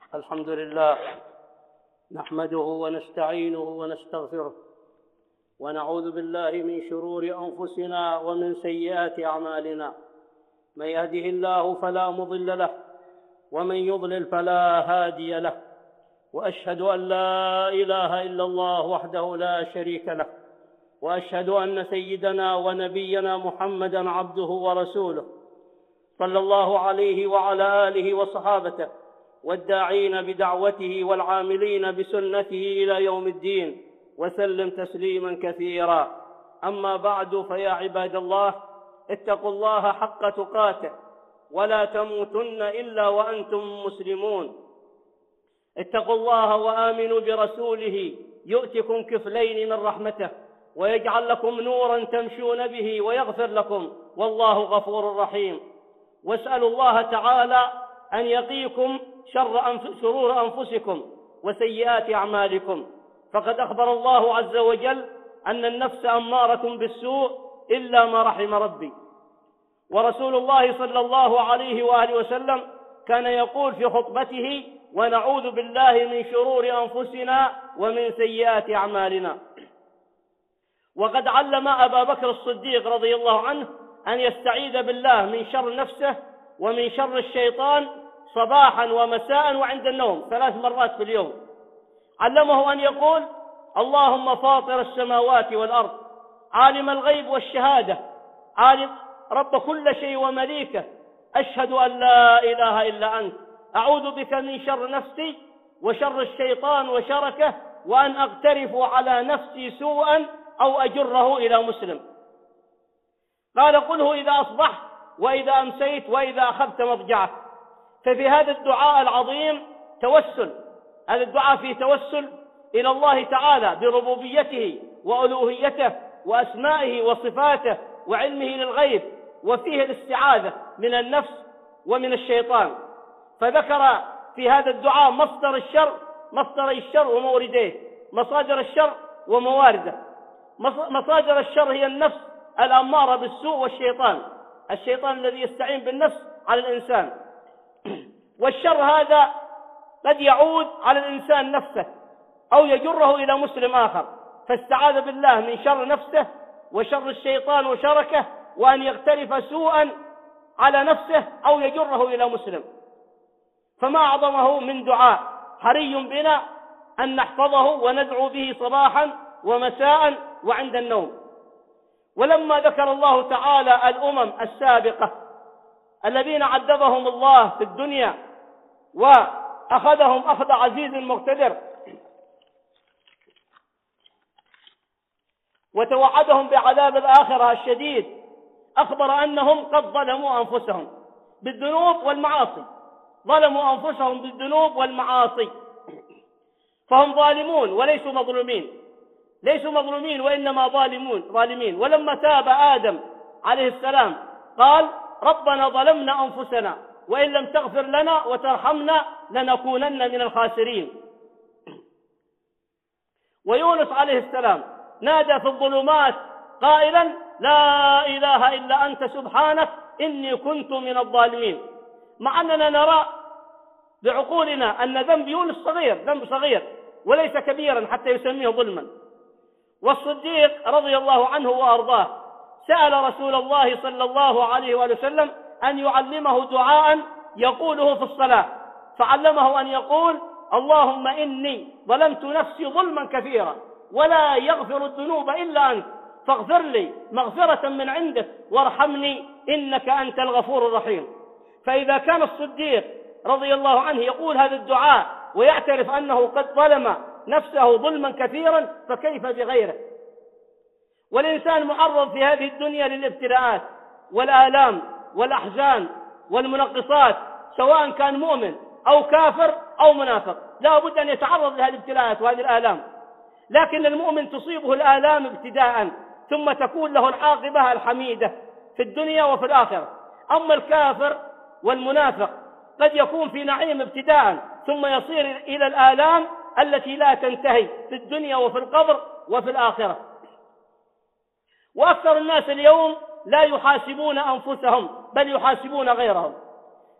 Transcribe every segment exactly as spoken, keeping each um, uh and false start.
الحمد لله نحمده ونستعينه ونستغفره ونعوذ بالله من شرور أنفسنا ومن سيئات أعمالنا. من يهده الله فلا مضل له ومن يضلل فلا هادي له، وأشهد أن لا إله إلا الله وحده لا شريك له، وأشهد أن سيدنا ونبينا محمدًا عبده ورسوله صلى الله عليه وعلى آله وصحابته والداعين بدعوته والعاملين بسنته إلى يوم الدين، وسلم تسليما كثيرا. أما بعد، فيا عباد الله، اتقوا الله حق تقاته ولا تموتن إلا وأنتم مسلمون. اتقوا الله وآمنوا برسوله يؤتكم كفلين من رحمته ويجعل لكم نورا تمشون به ويغفر لكم، والله غفور رحيم. واسألوا الله تعالى أن يقيكم شر أنف... شرور أنفسكم وسيئات أعمالكم، فقد أخبر الله عز وجل أن النفس أمارة بالسوء إلا ما رحم ربي. ورسول الله صلى الله عليه وآله وسلم كان يقول في خطبته: ونعوذ بالله من شرور أنفسنا ومن سيئات أعمالنا. وقد علم أبا بكر الصديق رضي الله عنه أن يستعيذ بالله من شر نفسه ومن شر الشيطان صباحا ومساء وعند النوم ثلاث مرات في اليوم. علمه أن يقول: اللهم فاطر السماوات والأرض، عالم الغيب والشهادة، عالم رب كل شيء ومليكه، أشهد أن لا إله إلا أنت، أعوذ بك من شر نفسي وشر الشيطان وشركه، وأن أقترف على نفسي سوءا أو أجره إلى مسلم. قال: قله إذا أصبحت وإذا أمسيت وإذا أخذت مضجعك. ففي هذا الدعاء العظيم توسل، هذا الدعاء فيه توسل إلى الله تعالى بربوبيته وألوهيته وأسمائه وصفاته وعلمه للغيب، وفيه الاستعاذة من النفس ومن الشيطان. فذكر في هذا الدعاء مصدر الشر مصدر الشر ومورديه، مصادر الشر وموارده. مصادر الشر هي النفس الأمارة بالسوء والشيطان، الشيطان الذي يستعين بالنفس على الإنسان. والشر هذا قد يعود على الإنسان نفسه أو يجره إلى مسلم آخر، فاستعاذ بالله من شر نفسه وشر الشيطان وشركه، وأن يقترف سوءا على نفسه أو يجره إلى مسلم. فما أعظمه من دعاء حري بنا أن نحفظه وندعو به صباحا ومساء وعند النوم. ولما ذكر الله تعالى الأمم السابقة الذين عذبهم الله في الدنيا وأخذهم أخذ عزيز مقتدر وتوعدهم بعذاب الآخرة الشديد، أخبر أنهم قد ظلموا أنفسهم بالذنوب والمعاصي، ظلموا أنفسهم بالذنوب والمعاصي، فهم ظالمون وليسوا مظلومين، ليسوا مظلومين وإنما ظالمون ظالمين. ولما تاب آدم عليه السلام قال: ربنا ظلمنا أنفسنا وإن لم تغفر لنا وترحمنا لنكونن من الخاسرين. ويونس عليه السلام نادى في الظلمات قائلا: لا إله إلا أنت سبحانك إني كنت من الظالمين. مع أننا نرى بعقولنا أن ذنب يونس صغير، ذنب صغير وليس كبيرا حتى يسميه ظلما. والصديق رضي الله عنه وأرضاه سأل رسول الله صلى الله عليه وسلم أن يعلمه دعاء يقوله في الصلاة، فعلمه أن يقول: اللهم إني ظلمت نفسي ظلما كثيرا ولا يغفر الذنوب إلا أنت، فاغفر لي مغفرة من عندك وارحمني إنك أنت الغفور الرحيم. فإذا كان الصديق رضي الله عنه يقول هذا الدعاء ويعترف أنه قد ظلم نفسه ظلما كثيرا، فكيف بغيره؟ والإنسان معرض في هذه الدنيا للابتلاءات والآلام والأحزان والمنقصات، سواء كان مؤمن أو كافر أو منافق، لا بد أن يتعرض لهذه الابتلاءات وهذه الآلام. لكن المؤمن تصيبه الآلام ابتداء ثم تكون له العاقبة الحميدة في الدنيا وفي الآخرة. أما الكافر والمنافق قد يكون في نعيم ابتداء ثم يصير إلى الآلام التي لا تنتهي في الدنيا وفي القبر وفي الآخرة. وأكثر الناس اليوم لا يحاسبون أنفسهم بل يحاسبون غيرهم.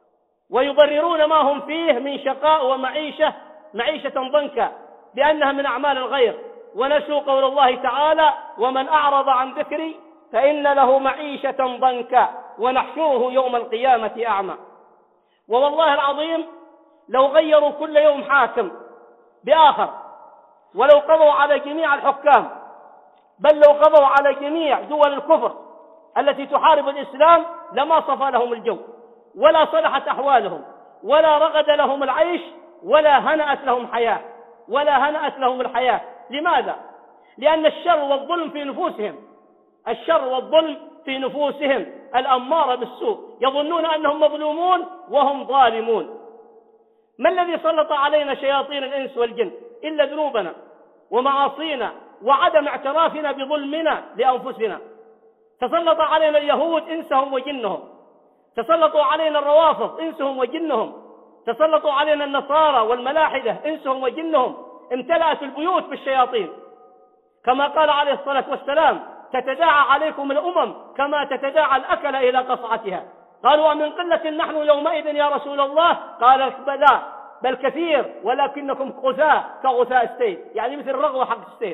ويبررون ما هم فيه من شقاء ومعيشة معيشة ضنكا بأنها من أعمال الغير، ونسوا قول الله تعالى: ومن أعرض عن ذكري فإن له معيشة ضنكا ونحشره يوم القيامة أعمى. ووالله العظيم لو غيروا كل يوم حاكم بآخر، ولو قضوا على جميع الحكام، بل لو قضوا على جميع دول الكفر التي تحارب الإسلام، لما صفى لهم الجو، ولا صلحت أحوالهم، ولا رغد لهم العيش، ولا هنأت لهم حياة ولا هنأت لهم الحياة. لماذا؟ لأن الشر والظلم في نفوسهم، الشر والظلم في نفوسهم الأمارة بالسوء، يظنون أنهم مظلومون وهم ظالمون. ما الذي سلط علينا شياطين الإنس والجن إلا ذنوبنا ومعاصينا وعدم اعترافنا بظلمنا لأنفسنا. تسلط علينا اليهود إنسهم وجنهم، تسلطوا علينا الروافض إنسهم وجنهم، تسلطوا علينا النصارى والملاحدة إنسهم وجنهم. امتلأت البيوت بالشياطين، كما قال عليه الصلاة والسلام: تتداعى عليكم الأمم كما تتداعى الأكل إلى قصعتها. قالوا: ومن قلة نحن يومئذ يا رسول الله؟ قال: بلى، بل كثير، ولكنكم غثاء كغثاء السيل، يعني مثل الرغوة حق السيل.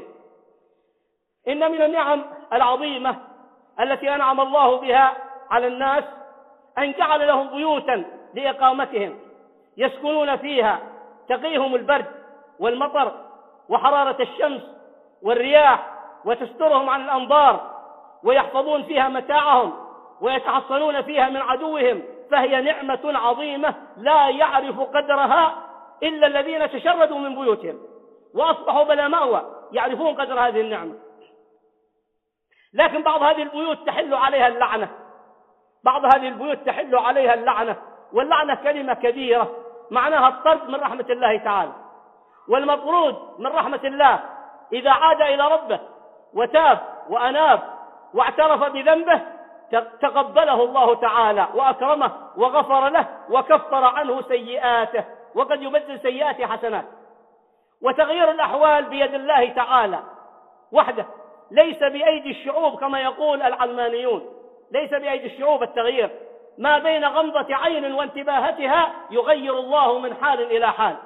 إن من النعم العظيمة التي أنعم الله بها على الناس أن جعل لهم بيوتا لإقامتهم يسكنون فيها، تقيهم البرد والمطر وحرارة الشمس والرياح، وتسترهم عن الأنظار، ويحفظون فيها متاعهم، ويتحصنون فيها من عدوهم. فهي نعمة عظيمة لا يعرف قدرها إلا الذين تشردوا من بيوتهم وأصبحوا بلا مأوى، يعرفون قدر هذه النعمة. لكن بعض هذه البيوت تحل عليها اللعنة، بعض هذه البيوت تحل عليها اللعنة، واللعنة كلمة كبيرة معناها الطرد من رحمة الله تعالى. والمطرود من رحمة الله إذا عاد إلى ربه وتاب وأناب واعترف بذنبه تقبله الله تعالى وأكرمه وغفر له وكفر عنه سيئاته، وقد يبدل سيئاته حسنات. وتغيير الأحوال بيد الله تعالى وحده، ليس بأيدي الشعوب كما يقول العلمانيون، ليس بأيدي الشعوب التغيير. ما بين غمضة عين وانتباهتها يغير الله من حال إلى حال.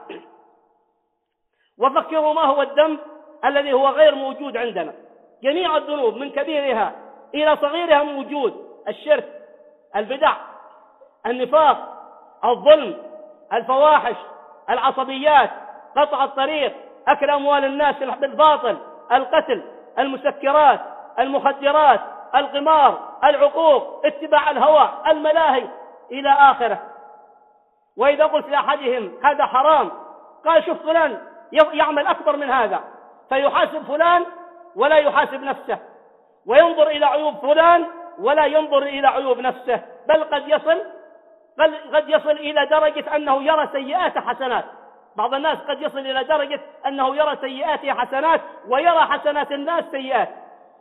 وفكروا ما هو الذنب الذي هو غير موجود عندنا. جميع الذنوب من كبيرها إلى صغيرها موجود: الشرك، البدع، النفاق، الظلم، الفواحش، العصبيات، قطع الطريق، أكل أموال الناس بالباطل، القتل، المسكرات، المخدرات، القمار، العقوق، اتباع الهوى، الملاهي، إلى آخره. وإذا قلت لأحدهم هذا حرام، قال: شوف فلان يعمل أكبر من هذا، فيحاسب فلان ولا يحاسب نفسه، وينظر إلى عيوب فلان ولا ينظر إلى عيوب نفسه، بل قد يصل قد يصل إلى درجة أنه يرى سيئات حسنات. بعض الناس قد يصل إلى درجة أنه يرى سيئاته حسنات ويرى حسنات الناس سيئات.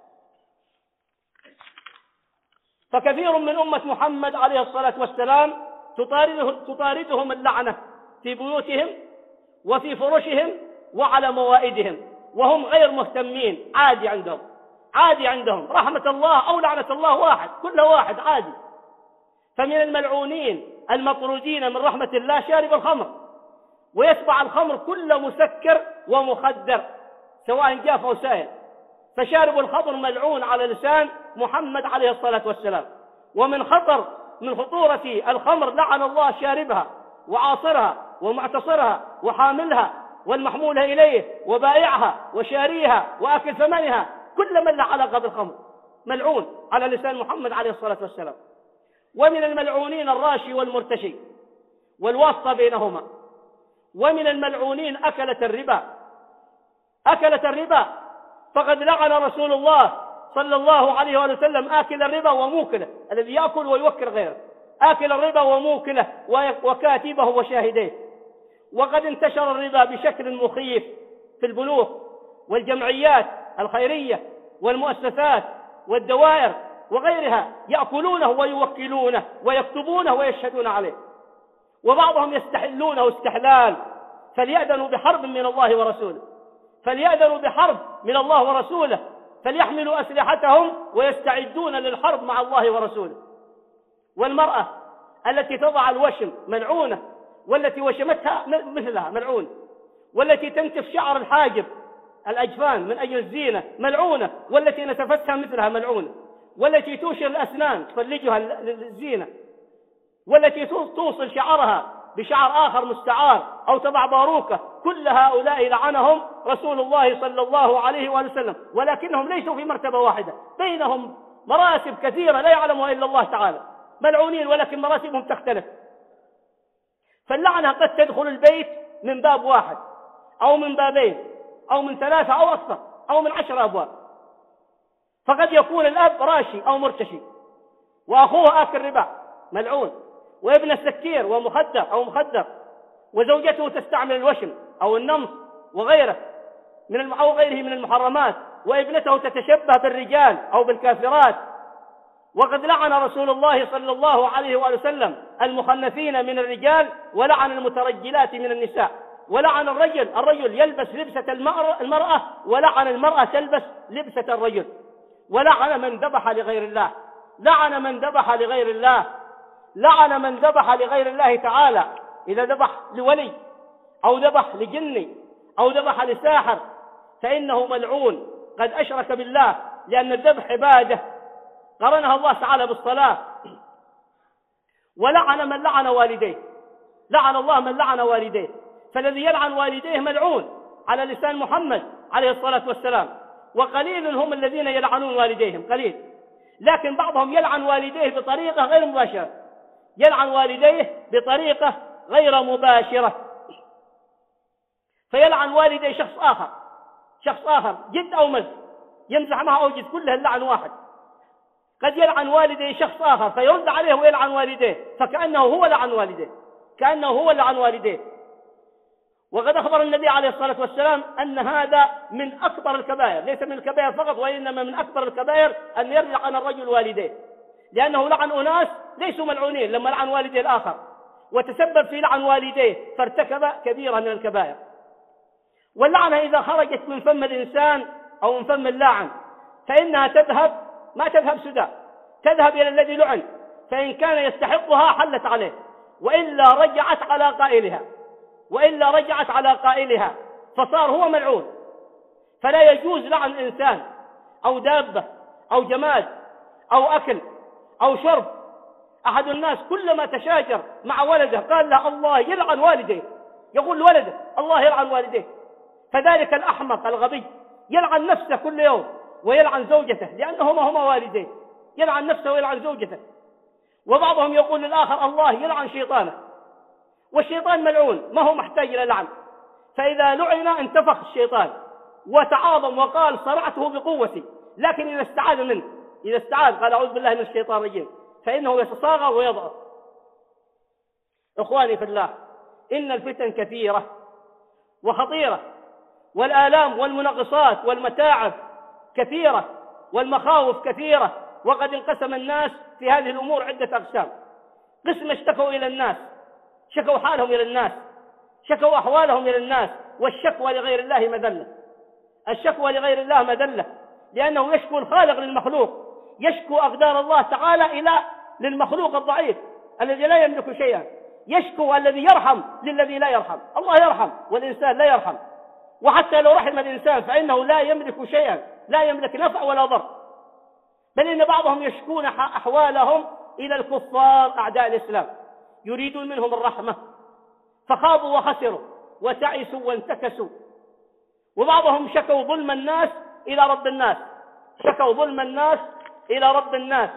فكثير من أمة محمد عليه الصلاة والسلام تطاردهم اللعنة في بيوتهم وفي فرشهم وعلى موائدهم، وهم غير مهتمين، عادي عندهم، عادي عندهم، رحمة الله أو لعنة الله واحد، كل واحد عادي. فمن الملعونين المطرودين من رحمة الله شارب الخمر، ويتبع الخمر كل مسكر ومخدر سواء جاف أو سائل. فشارب الخمر ملعون على لسان محمد عليه الصلاة والسلام. ومن خطر من خطورة الخمر لعن الله شاربها وعاصرها ومعتصرها وحاملها والمحمولة إليه وبائعها وشاريها وأكل ثمنها، كل من له علاقة بالخمر ملعون على لسان محمد عليه الصلاة والسلام. ومن الملعونين الراشي والمرتشي والواسطة بينهما. ومن الملعونين أكلة الربا، أكلة الربا، فقد لعن رسول الله صلى الله عليه وسلم آكل الربا وموكله، الذي يأكل ويوكل غيره، آكل الربا وموكله وكاتبه وشاهديه. وقد انتشر الربا بشكل مخيف في البنوك والجمعيات الخيرية والمؤسسات والدوائر وغيرها، يأكلونه ويوكلونه ويكتبونه ويشهدون عليه، وبعضهم يستحلونه استحلال. فليأذنوا بحرب من الله ورسوله، فليأذنوا بحرب من الله ورسوله، فليحملوا أسلحتهم ويستعدون للحرب مع الله ورسوله. والمرأة التي تضع الوشم ملعونة، والتي وشمتها مثلها ملعونة، والتي تنتف شعر الحاجب الأجفان من أجل الزينة ملعونة، والتي نتفتها مثلها ملعونة، والتي توشر الأسنان تفلجها للزينة، والتي توصل شعرها بشعر آخر مستعار أو تضع باروكة، كل هؤلاء لعنهم رسول الله صلى الله عليه وآله وسلم، ولكنهم ليسوا في مرتبة واحدة، بينهم مراتب كثيرة لا يعلمها إلا الله تعالى، ملعونين ولكن مراتبهم تختلف. فاللعنة قد تدخل البيت من باب واحد أو من بابين أو من ثلاثة أو أكثر أو من عشر أبواب. فقد يكون الأب راشي أو مرتشي، وأخوه آكل ربا ملعون، وابن السكير ومخدر أو مخدر، وزوجته تستعمل الوشم أو النمص وغيره من أو غيره من المحرمات، وابنته تتشبه بالرجال أو بالكافرات. وقد لعن رسول الله صلى الله عليه وآله وسلم المخنثين من الرجال، ولعن المترجلات من النساء، ولعن الرجل الرجل يلبس لبسة المرأة، ولعن المرأة تلبس لبسة الرجل، ولعن من ذبح لغير الله، لعن من ذبح لغير الله، لعن من ذبح لغير الله تعالى، إذا ذبح لولي أو ذبح لجني أو ذبح لساحر فإنه ملعون، قد أشرك بالله، لأن الذبح عبادة قرنها الله تعالى بالصلاة. ولعن من لعن والديه، لعن الله من لعن والديه، فالذي يلعن والديه ملعون على لسان محمد عليه الصلاة والسلام. وقليل هم الذين يلعنون والديهم، قليل، لكن بعضهم يلعن والديه بطريقة غير مباشرة، يلعن والديه بطريقة غير مباشرة، فيلعن والدي شخص آخر، شخص آخر جد أو مز، يمزح معه أو جد، كلها اللعن واحد. قد يلعن والدي شخص آخر فيرد عليه ويلعن والديه، فكأنه هو لعن والديه، كأنه هو لعن والديه. وقد أخبر النبي عليه الصلاة والسلام أن هذا من أكبر الكبائر، ليس من الكبائر فقط، وإنما من أكبر الكبائر أن يلعن الرجل والديه، لأنه لعن أناس ليسوا ملعونين لما لعن والديه الآخر، وتسبب في لعن والديه فارتكب كبيرة من الكبائر. واللعنة إذا خرجت من فم الإنسان أو من فم اللاعن فإنها تذهب، ما تذهب سدى، تذهب إلى الذي لعن، فإن كان يستحقها حلت عليه، وإلا رجعت على قائلها، وإلا رجعت على قائلها فصار هو ملعون. فلا يجوز لعن إنسان أو دابة أو جماد أو أكل أو شرب. أحد الناس كلما تشاجر مع ولده قال له الله يلعن والديه، يقول لولده الله يلعن والديه. فذلك الأحمق الغبي يلعن نفسه كل يوم ويلعن زوجته، لأنهما هما والديه، يلعن نفسه ويلعن زوجته. وبعضهم يقول للآخر الله يلعن شيطانه، والشيطان ملعون ما هو محتاج إلى لعن، فإذا لعن انتفخ الشيطان وتعاظم وقال صرعته بقوتي، لكن إذا استعاذ منه، إذا استعاذ قال أعوذ بالله من الشيطان الرجيم، فإنه يتصاغر ويضعف. إخواني في الله، إن الفتن كثيرة وخطيرة، والآلام والمنغصات والمتاعب كثيرة، والمخاوف كثيرة، وقد انقسم الناس في هذه الأمور عدة أقسام. قسم اشتكوا إلى الناس، شكوا حالهم إلى الناس، شكوا أحوالهم إلى الناس، والشكوى لغير الله مذلة، الشكوى لغير الله مذلة، لأنه يشكو الخالق للمخلوق، يشكو أقدار الله تعالى إلى للمخلوق الضعيف الذي لا يملك شيئا، يشكو الذي يرحم للذي لا يرحم. الله يرحم والإنسان لا يرحم، وحتى لو رحم الإنسان فإنه لا يملك شيئا، لا يملك نفع ولا ضر، بل إن بعضهم يشكون أحوالهم إلى الكفار أعداء الإسلام، يريدون منهم الرحمة، فخابوا وخسروا وتعسوا وانتكسوا. وبعضهم شكوا ظلم الناس إلى رب الناس، شكوا ظلم الناس إلى رب الناس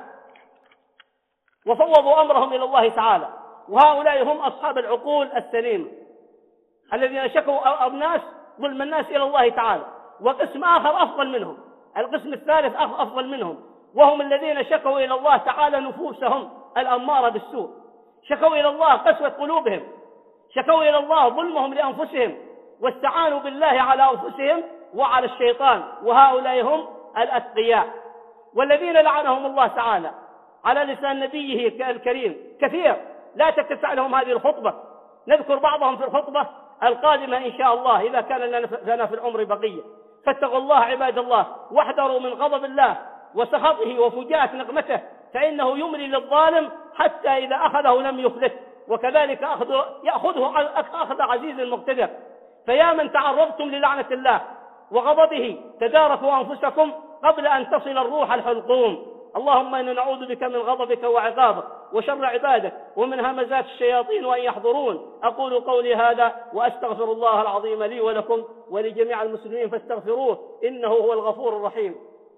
وفوضوا أمرهم إلى الله تعالى. وهؤلاء هم أصحاب العقول السليمة الذين شكوا الناس ظلم الناس إلى الله تعالى. وقسم آخر أفضل منهم، القسم الثالث أفضل منهم، وهم الذين شكوا إلى الله تعالى نفوسهم الأمارة بالسوء، شكوا إلى الله قسوة قلوبهم، شكوا إلى الله ظلمهم لأنفسهم، واستعانوا بالله على أنفسهم وعلى الشيطان، وهؤلاء هم الأتقياء. والذين لعنهم الله تعالى على لسان نبيه الكريم كثير، لا تتسع لهم هذه الخطبة، نذكر بعضهم في الخطبة القادمة إن شاء الله إذا كان لنا في العمر بقية. فاتقوا الله عباد الله، واحذروا من غضب الله وسخطه وفجاءة نقمته، فإنه يملي للظالم حتى إذا أخذه لم يفلت، وكذلك أخذه يأخذه أخذ عزيز مقتدر. فيا من تعرضتم للعنة الله وغضبه تداركوا أنفسكم قبل أن تصل الروح الحلقوم. اللهم إنا نعوذ بك من غضبك وعقابك وشر عبادك ومن همزات الشياطين وأن يحضرون. أقول قولي هذا وأستغفر الله العظيم لي ولكم ولجميع المسلمين فاستغفروه إنه هو الغفور الرحيم.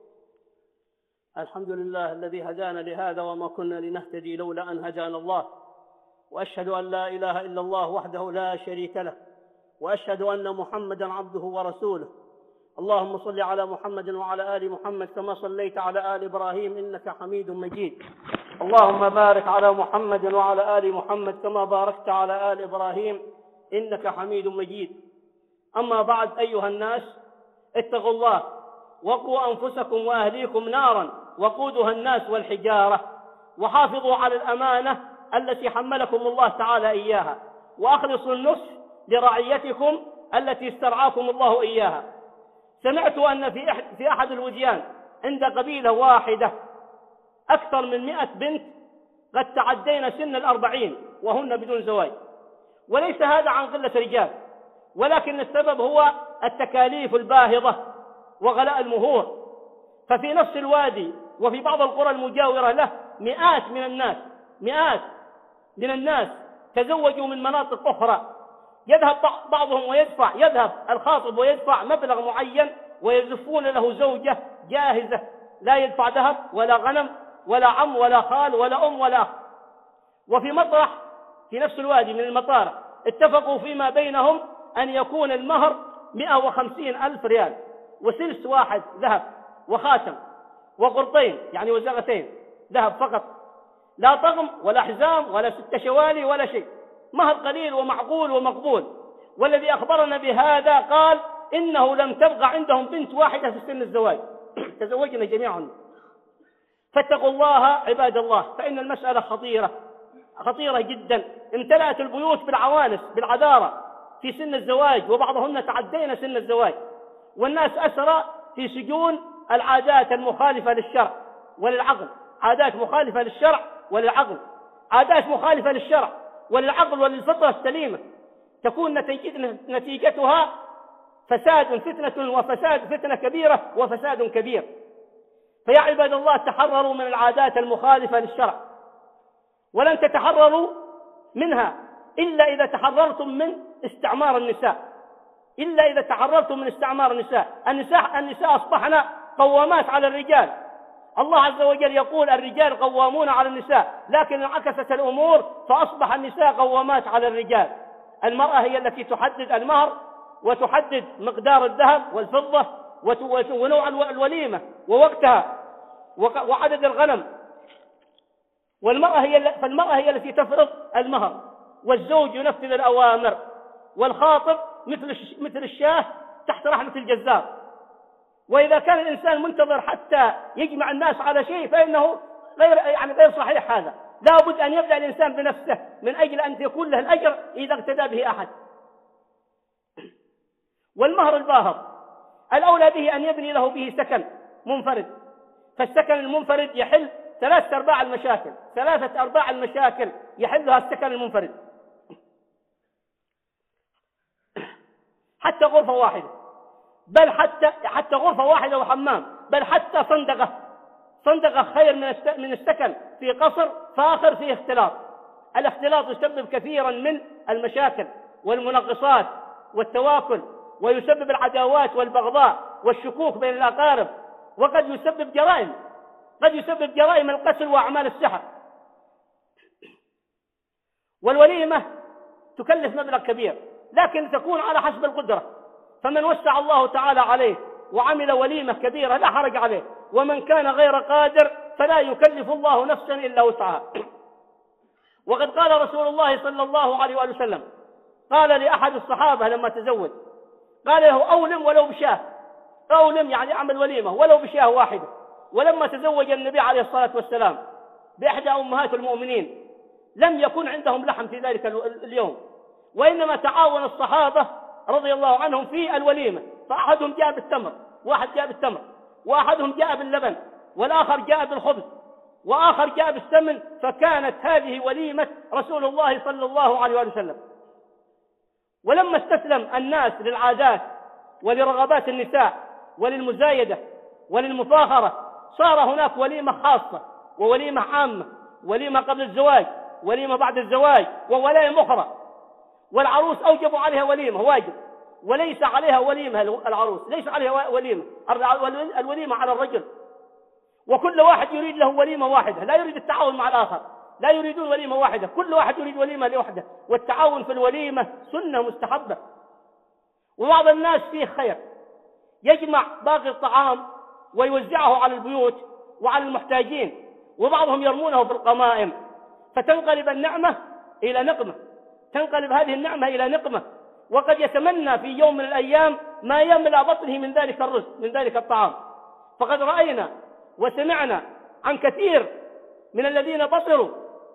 الحمد لله الذي هدانا لهذا وما كنا لنهتدي لولا أن هدانا الله، وأشهد أن لا إله إلا الله وحده لا شريك له، وأشهد أن محمدا عبده ورسوله. اللهم صل على محمد وعلى آل محمد كما صليت على آل إبراهيم إنك حميد مجيد. اللهم بارك على محمد وعلى آل محمد كما باركت على آل إبراهيم إنك حميد مجيد. أما بعد، أيها الناس، اتقوا الله وقوا أنفسكم وأهليكم نارا وقودها الناس والحجارة، وحافظوا على الأمانة التي حملكم الله تعالى إياها، وأخلصوا النصح لرعيتكم التي استرعاكم الله إياها. سمعت أن في أحد, في أحد الوديان عند قبيلة واحدة أكثر من مئة بنت قد تعدين سن الأربعين وهن بدون زواج، وليس هذا عن قلة رجال، ولكن السبب هو التكاليف الباهظة وغلاء المهور. ففي نفس الوادي وفي بعض القرى المجاورة له مئات من الناس مئات من الناس تزوجوا من مناطق أخرى. يذهب بعضهم ويدفع يذهب الخاطب ويدفع مبلغ معين ويزفون له زوجة جاهزة، لا يدفع ذهب ولا غنم ولا عم ولا خال ولا أم ولا أخ. وفي مطرح في نفس الوادي من المطارح اتفقوا فيما بينهم أن يكون المهر مئة وخمسين ألف ريال، وسلس واحد ذهب، وخاتم، وقرطين يعني وزغتين ذهب فقط، لا طقم ولا حزام ولا ست شوالي ولا شيء، مهر قليل ومعقول ومقبول. والذي أخبرنا بهذا قال إنه لم تبقى عندهم بنت واحدة في سن الزواج، تزوجنا جميعا. فاتقوا الله عباد الله، فإن المسألة خطيرة خطيرة جدا. امتلأت البيوت بالعوانس بالعذارى في سن الزواج، وبعضهن تعدين سن الزواج، والناس أسرى في سجون العادات المخالفة للشرع وللعقل. عادات مخالفة للشرع وللعقل عادات مخالفة للشرع وللعقل وللفطرة السليمة، تكون نتيجتها فساد فتنة وفساد فتنة كبيرة وفساد كبير. فيا عباد الله، تحرروا من العادات المخالفة للشرع، ولن تتحرروا منها إلا إذا تحررتم من استعمار النساء إلا إذا تحررتم من استعمار النساء. النساء النساء أصبحنا قوامات على الرجال. الله عز وجل يقول الرجال قوامون على النساء، لكن انعكست الأمور فأصبح النساء قوامات على الرجال. المرأة هي التي تحدد المهر وتحدد مقدار الذهب والفضة ونوع الوليمة ووقتها وعدد الغنم، والمرأة هي فالمرأة هي التي تفرض المهر، والزوج ينفذ الأوامر، والخاطب مثل مثل الشاه تحت رحمة الجزار. وإذا كان الإنسان منتظر حتى يجمع الناس على شيء فإنه غير يعني غير صحيح. هذا لا بد أن يبدأ الإنسان بنفسه من أجل أن يكون له الأجر إذا اقتدى به أحد. والمهر الباهظ الأولى به أن يبني له به سكن منفرد، فالسكن المنفرد يحل ثلاثة أرباع المشاكل ثلاثة أرباع المشاكل يحلها السكن المنفرد، حتى غرفة واحدة، بل حتى حتى غرفة واحدة وحمام، بل حتى صندقة صندقة خير من من السكن في قصر فاخر فيه اختلاط. الاختلاط يسبب كثيرا من المشاكل والمنغصات والتواكل، ويسبب العداوات والبغضاء والشكوك بين الأقارب، وقد يسبب جرائم قد يسبب جرائم القتل وأعمال السحر. والوليمة تكلف مبلغ كبير، لكن تكون على حسب القدرة، فمن وسع الله تعالى عليه وعمل وليمة كبيرة لا حرج عليه، ومن كان غير قادر فلا يكلف الله نفسا إلا وسعها. وقد قال رسول الله صلى الله عليه وآله وسلم، قال لأحد الصحابة لما تزوج، قال له أولم ولو بشاه، أولم يعني أعمل وليمة ولو بشاه واحدة. ولما تزوج النبي عليه الصلاة والسلام بإحدى أمهات المؤمنين لم يكن عندهم لحم في ذلك اليوم، وإنما تعاون الصحابة رضي الله عنهم في الوليمة، فأحدهم جاء بالتمر واحد جاء بالتمر وأحدهم جاء باللبن والآخر جاء بالخبز، وآخر جاء بالسمن، فكانت هذه وليمة رسول الله صلى الله عليه وسلم. ولما استسلم الناس للعادات ولرغبات النساء وللمزايدة وللمفاخرة، صار هناك وليمة خاصة ووليمة عامة، وليمة قبل الزواج، وليمة بعد الزواج، وولائم أخرى. والعروس أوجبوا عليها وليمة واجب، وليس عليها وليمة العروس، ليس عليها وليمة، الوليمة على الرجل. وكل واحد يريد له وليمة واحدة، لا يريد التعاون مع الآخر، لا يريدون وليمة واحدة، كل واحد يريد وليمة لوحده. والتعاون في الوليمة سنة مستحبة. وبعض الناس فيه خير، يجمع باقي الطعام ويوزعه على البيوت وعلى المحتاجين، وبعضهم يرمونه في القمائم، فتنقلب النعمة إلى نقمة، تنقلب هذه النعمة إلى نقمة. وقد يتمنى في يوم من الأيام ما يملأ بطنه من ذلك الرزق، من ذلك الطعام. فقد رأينا وسمعنا عن كثير من الذين بطروا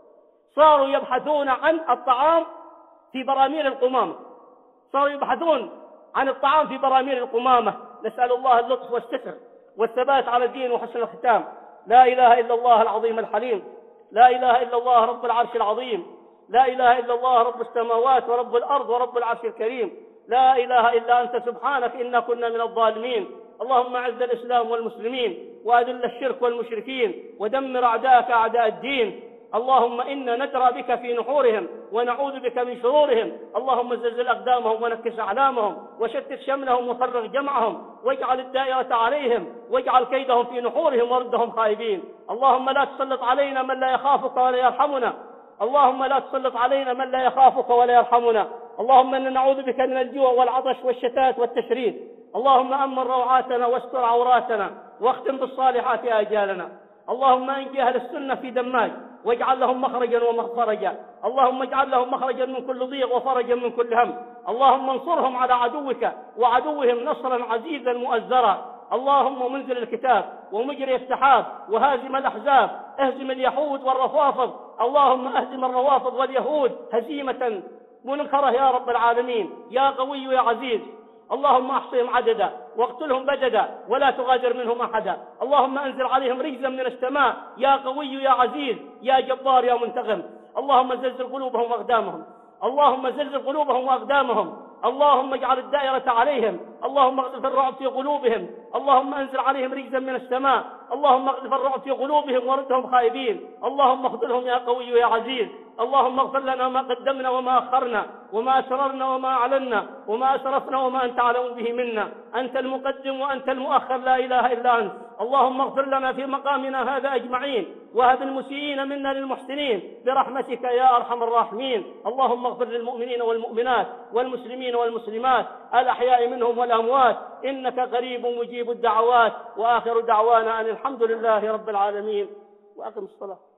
صاروا يبحثون عن الطعام في براميل القمامة، صاروا يبحثون عن الطعام في براميل القمامة. نسأل الله اللطف والستر والثبات على الدين وحسن الختام. لا إله إلا الله العظيم الحليم، لا إله إلا الله رب العرش العظيم، لا إله إلا الله رب السماوات ورب الأرض ورب العرش الكريم، لا إله إلا أنت سبحانك إنا كنا من الظالمين. اللهم أعز الإسلام والمسلمين، وأذل الشرك والمشركين، ودمر أعداءك أعداء الدين. اللهم إنا ندرى بك في نحورهم ونعوذ بك من شرورهم. اللهم زلزل أقدامهم ونكس أعلامهم وشتت شملهم وفرغ جمعهم، واجعل الدائرة عليهم، واجعل كيدهم في نحورهم وردهم خائبين. اللهم لا تسلط علينا من لا يخافك ولا يرحمنا، اللهم لا تسلط علينا من لا يخافك ولا يرحمنا. اللهم إنا نعوذ بك من الجوع والعطش والشتات والتشريد. اللهم أمن روعاتنا واستر عوراتنا، واختم بالصالحات آجالنا. اللهم انجي أهل السنة في دماج، واجعل لهم مخرجا ومخرجا. اللهم اجعل لهم مخرجا من كل ضيق وفرجا من كل هم. اللهم انصرهم على عدوك وعدوهم نصرا عزيزا مؤزرا. اللهم منزل الكتاب ومجري السحاب وهازم الأحزاب، اهزم اليهود والروافض. اللهم اهزم الروافض واليهود هزيمة منكرة يا رب العالمين، يا قوي يا عزيز. اللهم احصهم عددا واقتلهم بددا ولا تغادر منهم احدا. اللهم انزل عليهم رجزا من السماء، يا قوي يا عزيز يا جبار يا منتقم. اللهم زلزل قلوبهم واقدامهم، اللهم زلزل قلوبهم واقدامهم. اللهم اجعل الدائرة عليهم، اللهم اقذف الرعب في قلوبهم، اللهم انزل عليهم رجزا من السماء، اللهم اقذف الرعب في قلوبهم وردهم خائبين. اللهم اخذلهم يا قوي يا عزيز. اللهم اغفر لنا ما قدمنا وما أخرنا، وما أسررنا وما أعلنا، وما أسرفنا وما أنت أعلم به منا. أنت المقدم وأنت المؤخر، لا إله إلا أنت. اللهم اغفر لنا في مقامنا هذا أجمعين، وهب المسيئين منا للمحسنين برحمتك يا أرحم الراحمين. اللهم اغفر للمؤمنين والمؤمنات والمسلمين والمسلمات الأحياء منهم والأموات، إنك قريب مجيب الدعوات. وآخر دعوانا أن الحمد لله رب العالمين. وأقم الصلاة.